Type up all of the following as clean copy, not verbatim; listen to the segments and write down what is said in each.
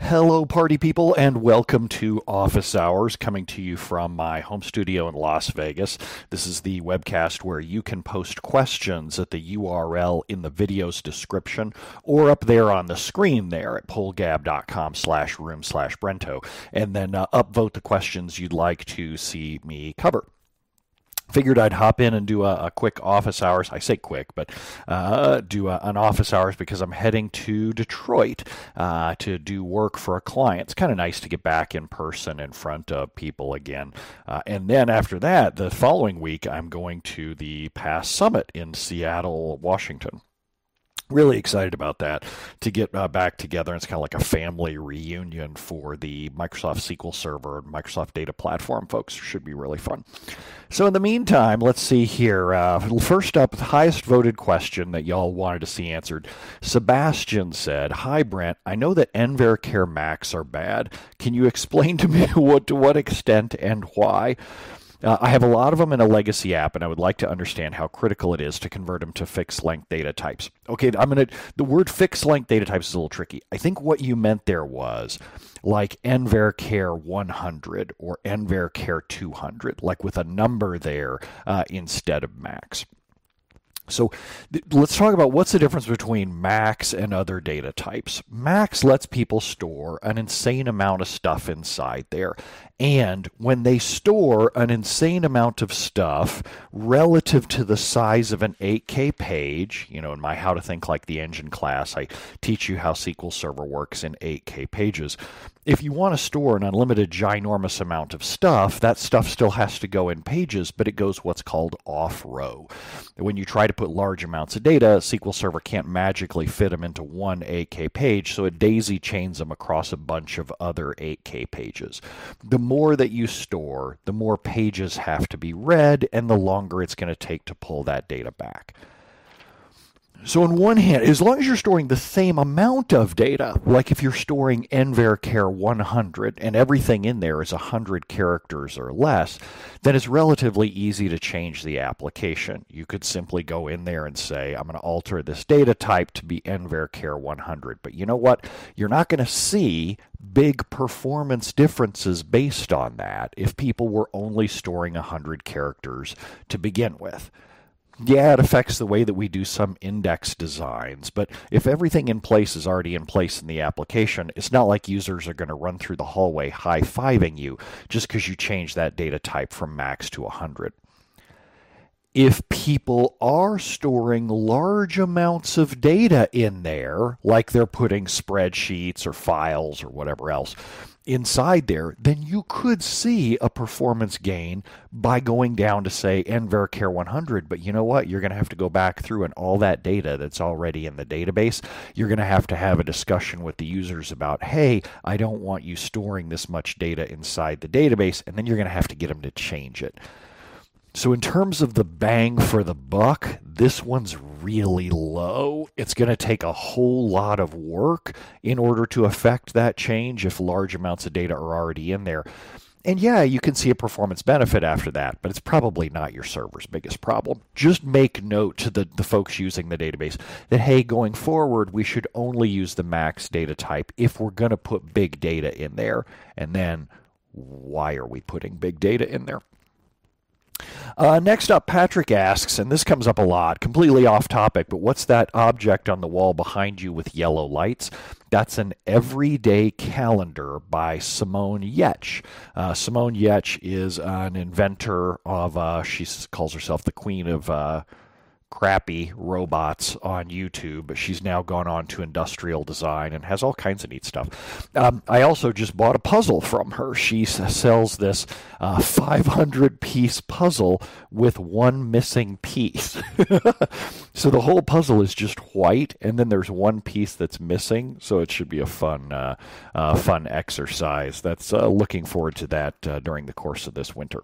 Hello, party people, and welcome to Office Hours, coming to you from my home studio in Las Vegas. This is the webcast where you can post questions at the URL in the video's description or up there on the screen there at pollgab.com/room/Brento, and then upvote the questions you'd like to see me cover. Figured I'd hop in and do a quick office hours. I say quick, but do an office hours because I'm heading to Detroit to do work for a client. It's kind of nice to get back in person in front of people again. And then after that, the following week, I'm going to the PASS Summit in Seattle, Washington. Really excited about that, to get back together. It's kind of like a family reunion for the Microsoft SQL Server and Microsoft Data Platform folks. Should be really fun. So in the meantime, let's see here. First up, the highest voted question that y'all wanted to see answered. Sebastian said, "Hi Brent, I know that NVerCare Macs are bad. Can you explain to me to what extent and why? I have a lot of them in a legacy app, and I would like to understand how critical it is to convert them to fixed-length data types." Okay, the word fixed-length data types is a little tricky. I think what you meant there was like NVerCare 100 or NVerCare 200, like with a number there instead of max. So let's talk about what's the difference between max and other data types. Max lets people store an insane amount of stuff inside there. And when they store an insane amount of stuff relative to the size of an 8K page, in my How to Think Like the Engine class, I teach you how SQL Server works in 8K pages. If you want to store an unlimited ginormous amount of stuff, that stuff still has to go in pages, but it goes what's called off-row. When you try to put large amounts of data, SQL Server can't magically fit them into one 8K page, so it daisy chains them across a bunch of other 8K pages. The more that you store, the more pages have to be read, and the longer it's going to take to pull that data back. So on one hand, as long as you're storing the same amount of data, like if you're storing NVerCare 100 and everything in there is 100 characters or less, then it's relatively easy to change the application. You could simply go in there and say, I'm going to alter this data type to be NVerCare 100. But you know what? You're not going to see big performance differences based on that if people were only storing 100 characters to begin with. Yeah, it affects the way that we do some index designs, but if everything in place is already in place in the application, it's not like users are going to run through the hallway high-fiving you just because you change that data type from max to 100. If people are storing large amounts of data in there, like they're putting spreadsheets or files or whatever else inside there, then you could see a performance gain by going down to, say, NVerCare 100. But you know what? You're going to have to go back through, and all that data that's already in the database, you're going to have a discussion with the users about, hey, I don't want you storing this much data inside the database, and then you're going to have to get them to change it. So in terms of the bang for the buck, this one's really low. It's going to take a whole lot of work in order to affect that change if large amounts of data are already in there. And yeah, you can see a performance benefit after that, but it's probably not your server's biggest problem. Just make note to the folks using the database that, hey, going forward, we should only use the max data type if we're going to put big data in there. And then, why are we putting big data in there? Next up, Patrick asks, and this comes up a lot, completely off topic, but what's that object on the wall behind you with yellow lights? That's an everyday calendar by Simone Giertz. Simone Giertz is an inventor of, she calls herself the queen of crappy robots on YouTube. She's now gone on to industrial design and has all kinds of neat stuff. I also just bought a puzzle from her. She sells this 500-piece puzzle with one missing piece. So the whole puzzle is just white, and then there's one piece that's missing. So it should be a fun exercise. That's looking forward to that during the course of this winter.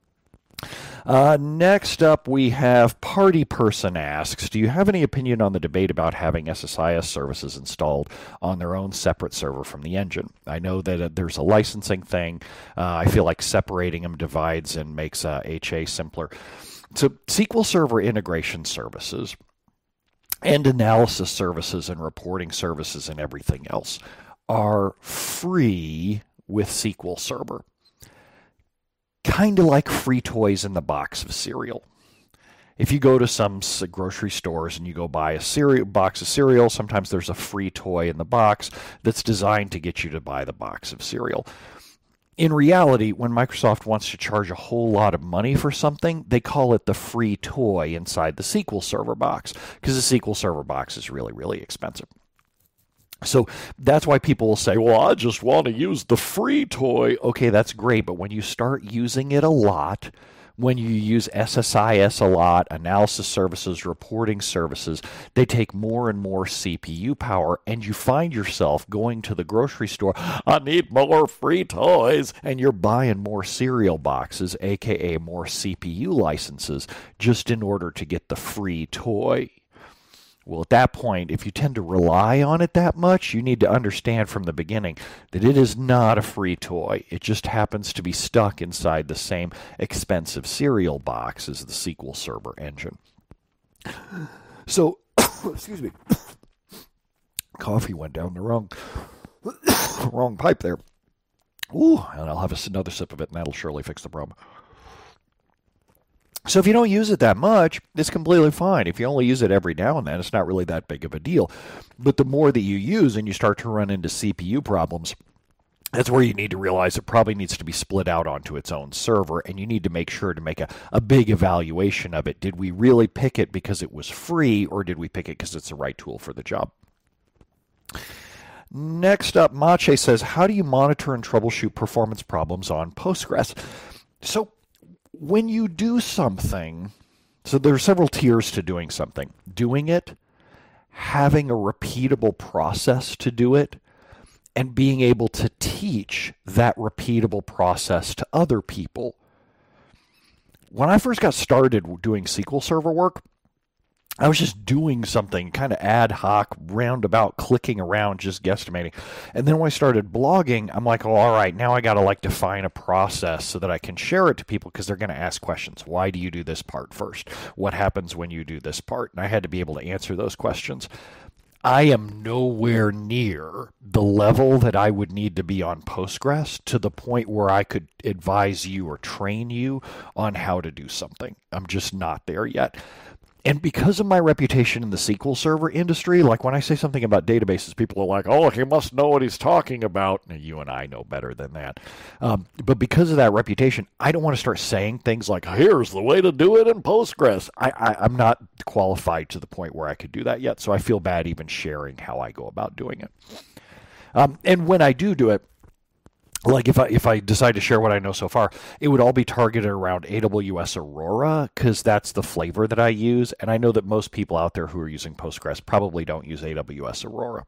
Next up, we have Party Person asks, do you have any opinion on the debate about having SSIS services installed on their own separate server from the engine? I know that there's a licensing thing. I feel like separating them divides and makes HA simpler. So SQL Server integration services and analysis services and reporting services and everything else are free with SQL Server. Kind of like free toys in the box of cereal. If you go to some grocery stores and you go buy a box of cereal, sometimes there's a free toy in the box that's designed to get you to buy the box of cereal. In reality, when Microsoft wants to charge a whole lot of money for something, they call it the free toy inside the SQL Server box, because the SQL Server box is really, really expensive. So that's why people will say, well, I just want to use the free toy. Okay, that's great, but when you start using it a lot, when you use SSIS a lot, analysis services, reporting services, they take more and more CPU power, and you find yourself going to the grocery store, I need more free toys, and you're buying more cereal boxes, aka more CPU licenses, just in order to get the free toy. Well, at that point, if you tend to rely on it that much, you need to understand from the beginning that it is not a free toy. It just happens to be stuck inside the same expensive cereal box as the SQL Server engine. So, excuse me, coffee went down the wrong pipe there. Ooh, and I'll have another sip of it, and that'll surely fix the problem. So if you don't use it that much, it's completely fine. If you only use it every now and then, it's not really that big of a deal. But the more that you use and you start to run into CPU problems, that's where you need to realize it probably needs to be split out onto its own server, and you need to make sure to make a big evaluation of it. Did we really pick it because it was free, or did we pick it because it's the right tool for the job? Next up, Mache says, how do you monitor and troubleshoot performance problems on Postgres? So when you do something, so there are several tiers to doing something. Doing it, having a repeatable process to do it, and being able to teach that repeatable process to other people. When I first got started doing SQL Server work, I was just doing something kind of ad hoc, roundabout, clicking around, just guesstimating. And then when I started blogging, I'm like, oh, all right, now I got to define a process so that I can share it to people, because they're going to ask questions. Why do you do this part first? What happens when you do this part? And I had to be able to answer those questions. I am nowhere near the level that I would need to be on Postgres to the point where I could advise you or train you on how to do something. I'm just not there yet. And because of my reputation in the SQL Server industry, like when I say something about databases, people are like, oh, he must know what he's talking about. Now, you and I know better than that. But because of that reputation, I don't want to start saying things like, here's the way to do it in Postgres. I'm not qualified to the point where I could do that yet, so I feel bad even sharing how I go about doing it. And when I do it, like if I decide to share what I know so far, it would all be targeted around AWS Aurora, because that's the flavor that I use. And I know that most people out there who are using Postgres probably don't use AWS Aurora.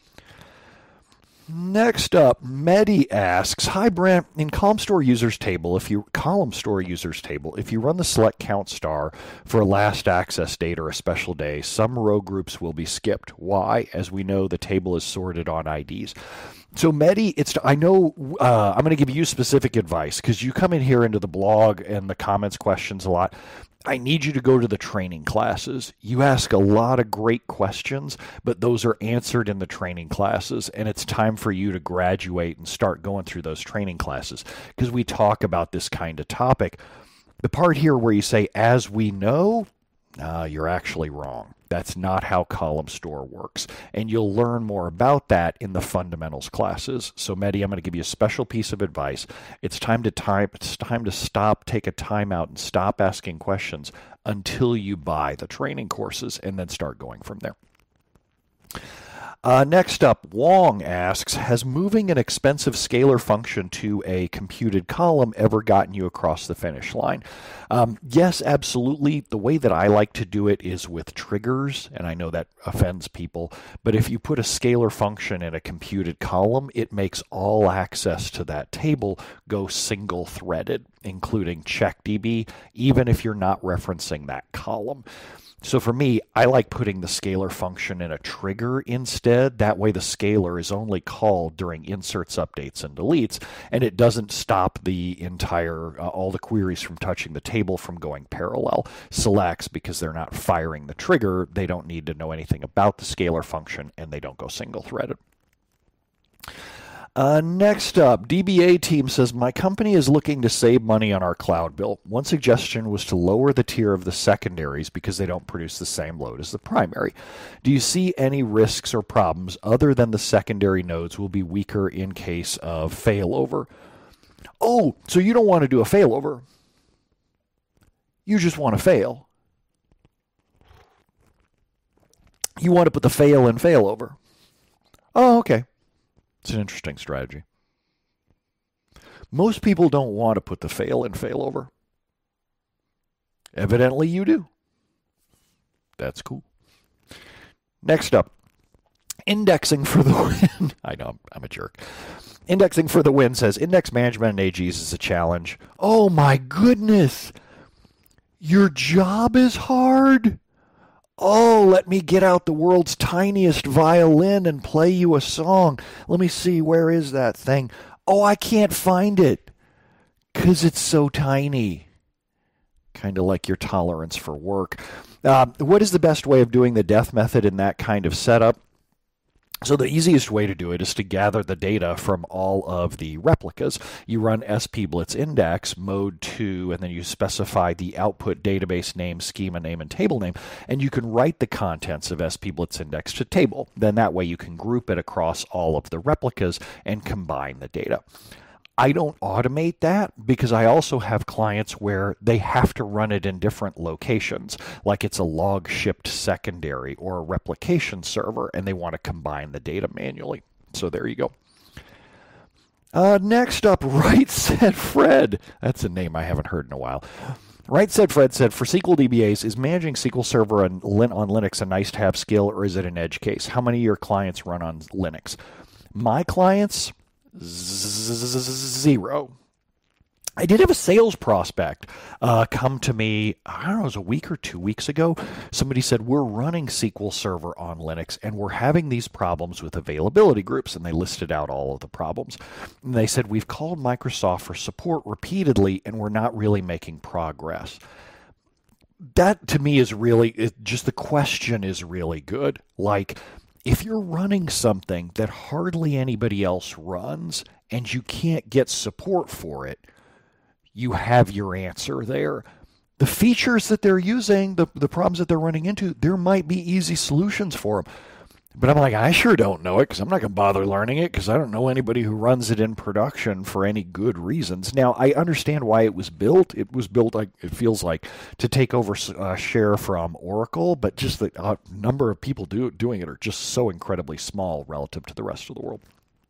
Next up, Mehdi asks, hi Brent, in column store users table, if you run the select count star for a last access date or a special day, some row groups will be skipped. Why? As we know, the table is sorted on IDs. So Mehdi, I'm going to give you specific advice, because you come in here into the blog and the comments questions a lot. I need you to go to the training classes. You ask a lot of great questions, but those are answered in the training classes, and it's time for you to graduate and start going through those training classes, because we talk about this kind of topic. The part here where you say, as we know, you're actually wrong. That's not how Column Store works. And you'll learn more about that in the fundamentals classes. So, Mehdi, I'm going to give you a special piece of advice. It's time to stop, take a time out, and stop asking questions until you buy the training courses, and then start going from there. Next up, Wong asks, has moving an expensive scalar function to a computed column ever gotten you across the finish line? Yes, absolutely. The way that I like to do it is with triggers, and I know that offends people, but if you put a scalar function in a computed column, it makes all access to that table go single-threaded, including CheckDB, even if you're not referencing that column. So for me, I like putting the scalar function in a trigger instead. That way the scalar is only called during inserts, updates, and deletes, and it doesn't stop the entire, all the queries from touching the table from going parallel. Selects, because they're not firing the trigger, they don't need to know anything about the scalar function, and they don't go single-threaded. Next up, DBA team says, my company is looking to save money on our cloud bill. One suggestion was to lower the tier of the secondaries because they don't produce the same load as the primary. Do you see any risks or problems other than the secondary nodes will be weaker in case of failover? Oh, so you don't want to do a failover. You just want to fail. You want to put the fail in failover. Oh, okay. It's an interesting strategy. Most people don't want to put the fail in failover. Evidently you do. That's cool. Next up, indexing for the win. I know, I'm a jerk. Indexing for the win says, index management in AGs is a challenge. Oh my goodness. Your job is hard? Oh, let me get out the world's tiniest violin and play you a song. Let me see, where is that thing? Oh, I can't find it because it's so tiny. Kind of like your tolerance for work. What is the best way of doing the death method in that kind of setup? So the easiest way to do it is to gather the data from all of the replicas. You run SPBlitz index mode 2, and then you specify the output database name, schema name, and table name, and you can write the contents of SPBlitz index to table. Then that way you can group it across all of the replicas and combine the data. I don't automate that because I also have clients where they have to run it in different locations, like it's a log shipped secondary or a replication server, and they want to combine the data manually. So there you go. Next up, Right Said Fred. That's a name I haven't heard in a while. Right Said Fred said, for SQL DBAs, is managing SQL Server on Linux a nice-to-have skill, or is it an edge case? How many of your clients run on Linux? My clients... 0. I did have a sales prospect come to me, I don't know, it was a week or 2 weeks ago. Somebody said, we're running SQL Server on Linux, and we're having these problems with availability groups, and they listed out all of the problems. And they said, we've called Microsoft for support repeatedly, and we're not really making progress. That, to me, is really, just the question is really good. Like, if you're running something that hardly anybody else runs and you can't get support for it, you have your answer there. The features that they're using, the problems that they're running into, there might be easy solutions for them. But I'm like, I sure don't know it because I'm not going to bother learning it because I don't know anybody who runs it in production for any good reasons. Now, I understand why it was built. It was built, it feels like, to take over share from Oracle, but just the number of people doing it are just so incredibly small relative to the rest of the world.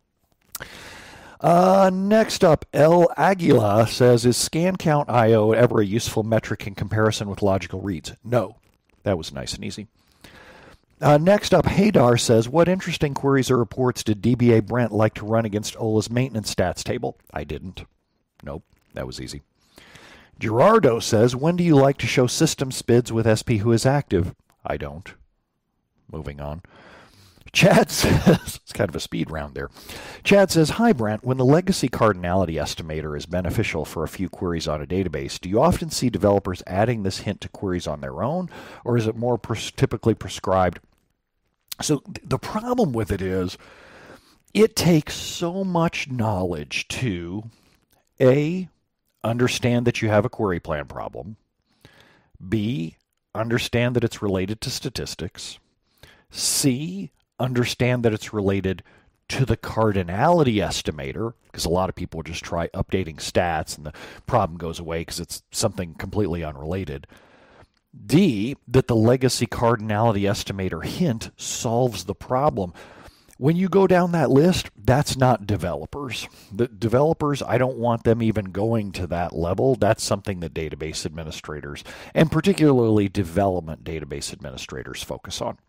Next up, El Aguila says, is scan count IO ever a useful metric in comparison with logical reads? No. That was nice and easy. Next up, Haydar says, what interesting queries or reports did DBA Brent like to run against OLA's maintenance stats table? I didn't. Nope, that was easy. Gerardo says, when do you like to show system SPIDs with SP who is active? I don't. Moving on. Chad says, it's kind of a speed round there. Chad says, hi Brent, when the legacy cardinality estimator is beneficial for a few queries on a database, do you often see developers adding this hint to queries on their own, or is it more typically prescribed? So the problem with it is, it takes so much knowledge to, A, understand that you have a query plan problem, B, understand that it's related to statistics, C, understand that it's related to the cardinality estimator, because a lot of people just try updating stats and the problem goes away because it's something completely unrelated. D, that the legacy cardinality estimator hint solves the problem. When you go down that list, that's not developers. The developers, I don't want them even going to that level. That's something that database administrators, and particularly development database administrators, focus on.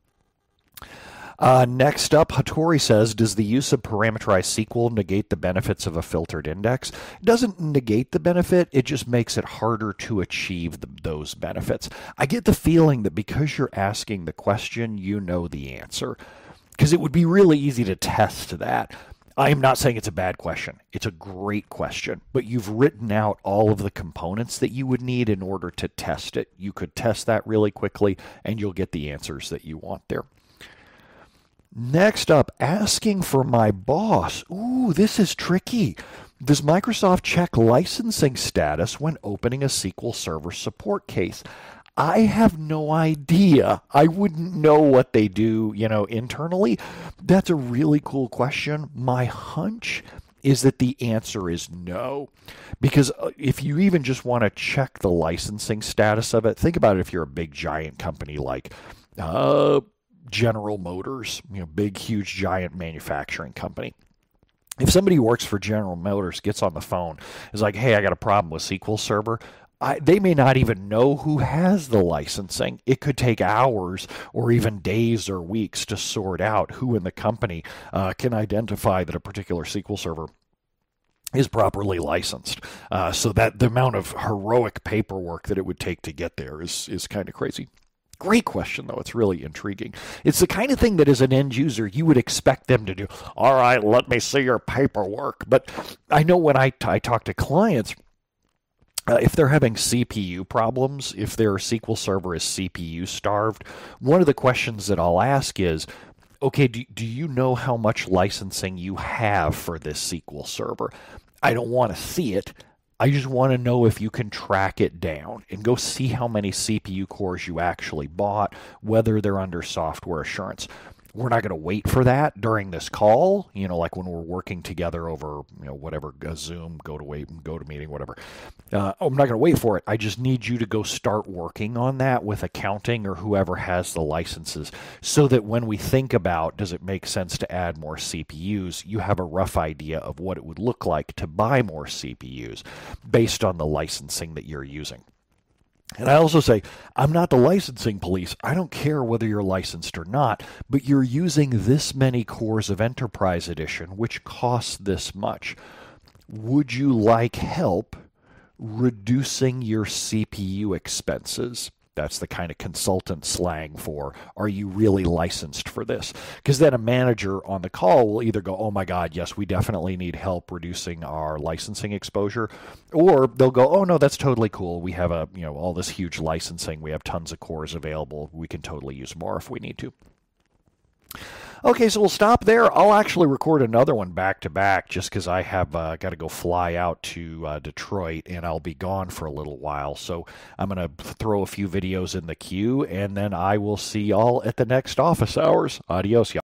Next up, Hattori says, does the use of parameterized SQL negate the benefits of a filtered index? It doesn't negate the benefit, it just makes it harder to achieve those benefits. I get the feeling that because you're asking the question, you know the answer. Because it would be really easy to test that. I am not saying it's a bad question. It's a great question. But you've written out all of the components that you would need in order to test it. You could test that really quickly, and you'll get the answers that you want there. Next up, asking for my boss. Ooh, this is tricky. Does Microsoft check licensing status when opening a SQL Server support case? I have no idea. I wouldn't know what they do, internally. That's a really cool question. My hunch is that the answer is no. Because if you even just want to check the licensing status of it, think about it if you're a big giant company like General Motors, big, huge, giant manufacturing company. If somebody who works for General Motors gets on the phone, is like, hey, I got a problem with SQL Server, they may not even know who has the licensing. It could take hours or even days or weeks to sort out who in the company can identify that a particular SQL Server is properly licensed. So that the amount of heroic paperwork that it would take to get there is kind of crazy. Great question, though. It's really intriguing. It's the kind of thing that as an end user, you would expect them to do. All right, let me see your paperwork. But I know when I talk to clients, if they're having CPU problems, if their SQL Server is CPU starved, one of the questions that I'll ask is, okay, do you know how much licensing you have for this SQL Server? I don't want to see it. I just want to know if you can track it down and go see how many CPU cores you actually bought, whether they're under software assurance. We're not going to wait for that during this call, like when we're working together over, whatever, Zoom, go to meeting, whatever. I'm not going to wait for it. I just need you to go start working on that with accounting or whoever has the licenses so that when we think about, does it make sense to add more CPUs, you have a rough idea of what it would look like to buy more CPUs based on the licensing that you're using. And I also say, I'm not the licensing police. I don't care whether you're licensed or not, but you're using this many cores of Enterprise Edition, which costs this much. Would you like help reducing your CPU expenses? That's the kind of consultant slang for, are you really licensed for this? Because then a manager on the call will either go, oh my God, yes, we definitely need help reducing our licensing exposure. Or they'll go, oh no, that's totally cool. We have all this huge licensing. We have tons of cores available. We can totally use more if we need to. Okay, so we'll stop there. I'll actually record another one back to back just because I have got to go fly out to Detroit and I'll be gone for a little while. So I'm going to throw a few videos in the queue and then I will see y'all at the next office hours. Adios, y'all.